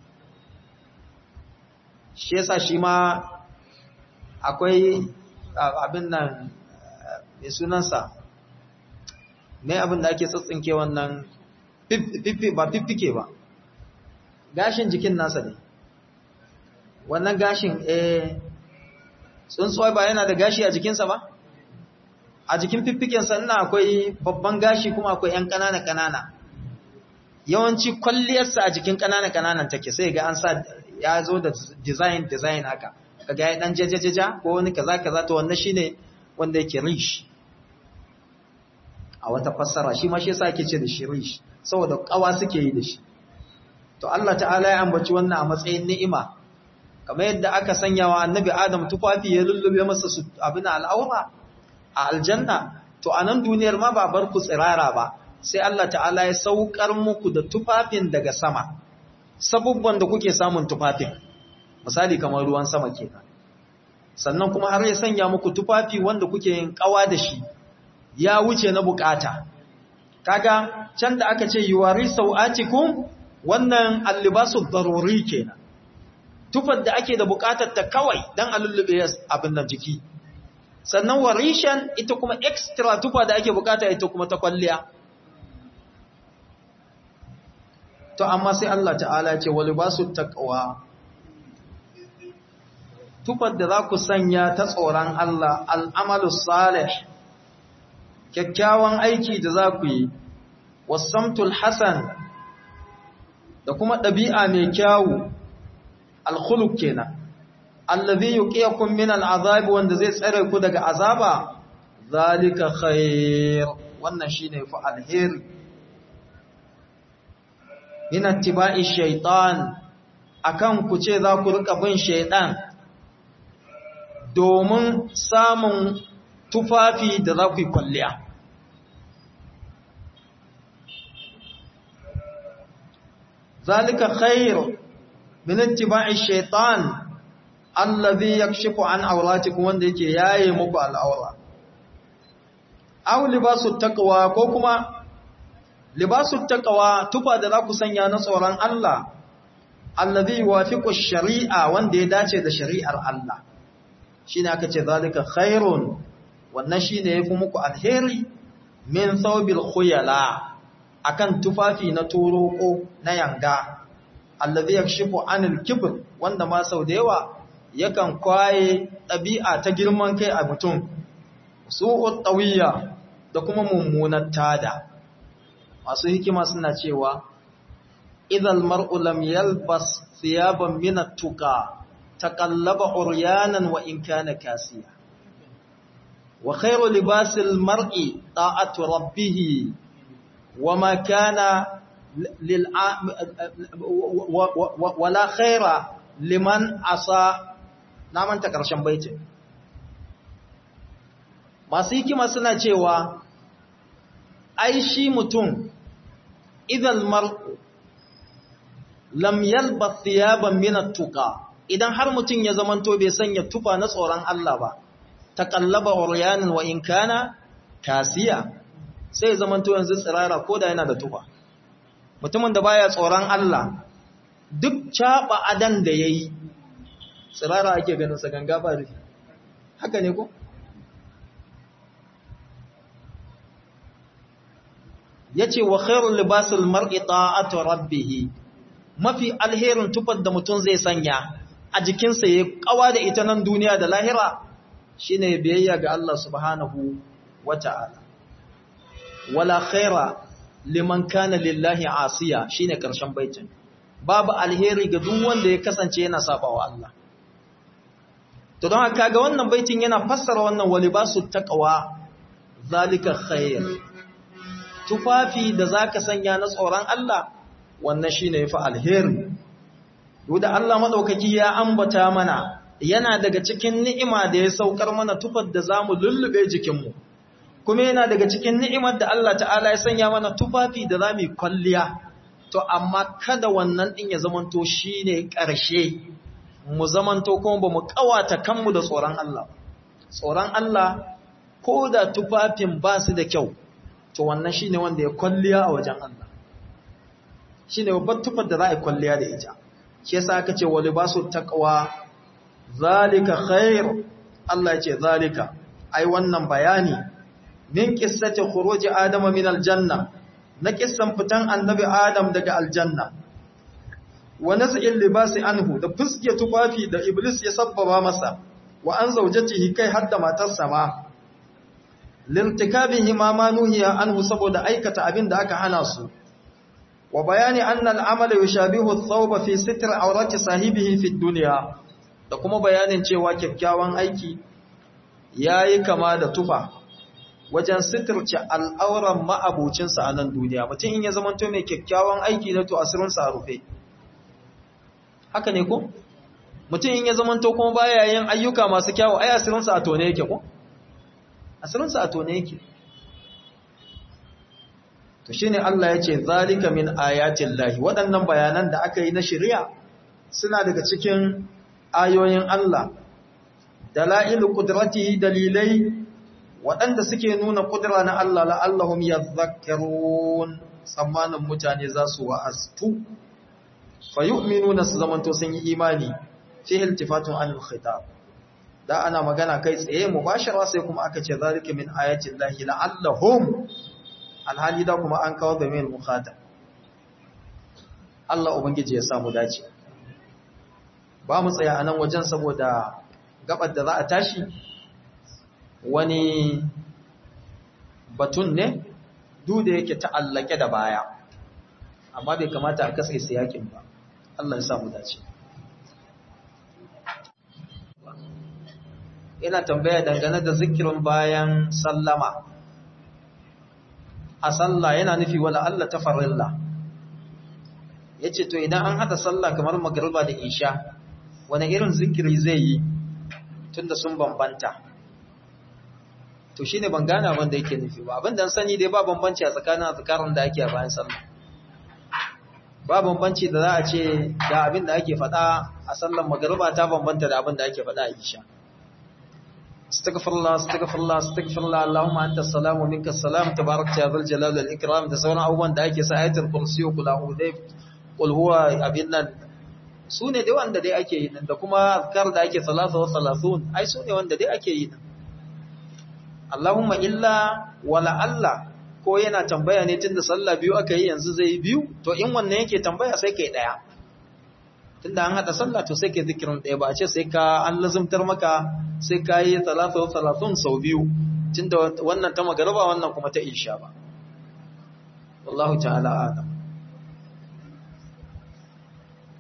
shi yasa shi ma akwai abin nan mai sunansa mai abin da ake tsatsinke wannan fiffi ba fiffike ba gashin jikin nasa ne wannan gashin eh tsuntsuwa ba yana da gashi a jikinsa ba a jikin fiffikensa ina akwai babban gashi kuma akwai yan ƙanana ƙanana yawanci kwalliyarsa a jikin ƙanana ƙananan take sai ga an sa ya zo da design design haka kaga ya dan jajajaja ko wani kaza kaza to wannan shine wanda yake rish a wata fassara shi ma shi yasa ake ce da shi rish saboda kawa suke yi da shi to Allah ta'ala ya ambaci wannan a matsayin ni'ima kamar yadda aka sanya wa annabi Adam tufafi ya lullube masa su abin al'aura a aljanna to a nan duniyar ma ba bar ku tsirara ba sai Allah ta'ala ya saukar muku da tufafin daga sama sabubban da kuke samun tufafin misali kamar ruwan sama kenan sannan kuma har ya sanya muku tufafi wanda kuke yin kawa da shi ya wuce na bukata kaga can da aka ce yuwari sau'atikum wannan allibasu daruri kenan tufar da ake da bukatar ta kawai dan alullube abin nan jiki sannan warishan ita kuma extra tufa da ake bukata ita kuma ta kwalliya to amma sai Allah ta'ala ce walibasu taqwa tufar da za ku sanya ta tsoron Allah al'amalu salih kyakkyawan aiki da za ku yi wasamtul hasan da kuma ɗabi'a mai kyawu alkhuluq kenan allazi yuqiyakum min al'azab wanda zai tsare ku daga azaba zalika khair wannan shine fa alheri min ittiba'i shaytan akan ku ce za ku rika bin shaytan domin samun tufafi da za ku yi kwalliya zalika khair min ittiba'i shaytan allazi yakshifu an awratikum wanda yake yaye muku al'aura aw libasu taqwa ko kuma libasu taqwa tufa da za ku sanya na tsoron Allah allazi yuwafiqu ash-shari'a wanda ya dace da shari'ar Allah shine aka ce zalika khairun wannan shine yafi muku alheri min thawbil khuyala akan tufafi na toroko na yanga allazi yakshifu anil kibr wanda ma sau da yawa yakan kwaye ɗabi'a ta girman kai a mutum su'ut tawiyya da kuma mummunar tada masu hikima suna cewa idhal mar'u lam yalbas thiyaban min at-tuqa taqallaba uryanan wa in kana kasiya wa khayru libasil mar'i ta'atu rabbih wa ma kana lil wala khayra liman asa na manta karshen baitin masu hikima suna cewa ai shi mutum idhal mar'u lam yalbas thiyaban min at-tuqa idan har mutum ya zamanto bai sanya tufa na tsoron Allah ba taqallaba uryanan wa in kana kasiya sai zamanto yanzu tsirara koda yana da tufa mutumin da baya tsoron Allah duk caba adan da yayi tsirara ake ganin sa ganga ba rufi haka ne ko yace wa khairul libasil mar'i ta'atu rabbih mafi alherin tufar da mutum zai sanya a jikinsa ya kawa da ita nan duniya da lahira shine biyayya ga Allah subhanahu wata'ala wala khaira liman kana lillahi asiya shine karshen baitin babu alheri ga duk wanda ya kasance yana sabawa Allah to don haka ga wannan baitin yana fassara wannan walibasu taqwa zalika khair tufafi da zaka sanya na tsoron Allah wannan shine yafi alheri da Allah madaukaki ya ambata mana yana daga cikin ni'ima da ya saukar mana tufar da zamu lullube jikinmu kuma yana daga cikin ni'imar da Allah ta'ala ya sanya mana tufafi da zamu kwalliya to amma kada wannan din ya zamanto shine ƙarshe mu zamanto kuma bamu kawata kanmu da tsoron Allah tsoron Allah ko da tufafin ba su da kyau to wannan shine wanda ya kwalliya a wajen Allah shine babbar tufar da za a kwalliya da ita shi yasa aka ce wa libasu taqwa zalika khair Allah ya ce zalika ai wannan bayani min qissati khuruj adam min aljanna na kissan fitan annabi adam daga aljanna wa naz'il libasi anhu da fuske tufafi da iblis ya sabbaba masa wa an zawjatihi kai hadda matarsa ma lirtikabihi ma manuhiya anhu saboda aikata abin da aka hana su wa bayani anna al'amala yushabihu ath-thawba fi sitr awrati sahibihi fi dunya da kuma bayanin cewa kyakkyawan aiki yayi kama da tufa wajen sitirce al'auran ma'abucin sa a nan duniya mutum in ya zamanto mai kyakkyawan aiki na to asirin sa rufe haka ne ko mutum in ya zamanto kuma baya yin ayyuka masu kyawu ai asirin sa a tone yake ko asirin sa a tone yake to shine Allah ya ce zalika min ayatin lahi waɗannan bayanan da aka yi na shari'a suna daga cikin ayoyin Allah dalailu qudratihi dalilai waɗanda suke nuna kudura na Allah la'allahum yadhakkarun tsammanin mutane za su wa'astu fayu'minuna su zamanto sun yi imani fi iltifatun anil khitab da ana magana kai tsaye mubashara sai kuma aka ce zalika min ayatin lahi la'allahum alhali da kuma an kawo da mai mukhatab Allah ubangiji ya samu dace ba mu tsaya a nan wajen saboda gabar da za a tashi wani batun ne duk da yake ta'allake da baya amma bai kamata a kasa siyakin ba Allah ya sa mu dace ina tambaya dangane da zikirin bayan sallama a sallah yana nufi wala Allah ta farilla yace to idan an hada sallah kamar magriba da isha wani irin zikiri zai yi tunda sun bambanta to shine ban gana wanda yake nufi ba abinda an sani dai ba bambanci a tsakanin azkarin da ake a bayan sallah ba bambanci da za a ce da abin da ake faɗa a sallar magriba ta bambanta da abin da ake faɗa a isha astaghfirullah astaghfirullah astaghfirullah allahumma anta as-salamu minka as-salam tabarakta ya zal jalal wal ikram da sauran abubuwan da ake sa ayatul kursi ko kula udai qul huwa abin nan sune dai wanda dai ake yi da kuma azkar da ake salatu wa salatun ai sune wanda dai ake yi Allahumma illa wala Allah ko yana tambaya ne tunda sallah biyu aka yi yanzu zai yi biyu to in wannan yake tambaya sai kai daya tunda an hada sallah to sai kai zikirin daya ba a ce sai ka an lazumtar maka sai ka yi salatu wa salatun sau biyu tunda wannan ta magariba wannan kuma ta isha ba wallahu ta'ala a'lam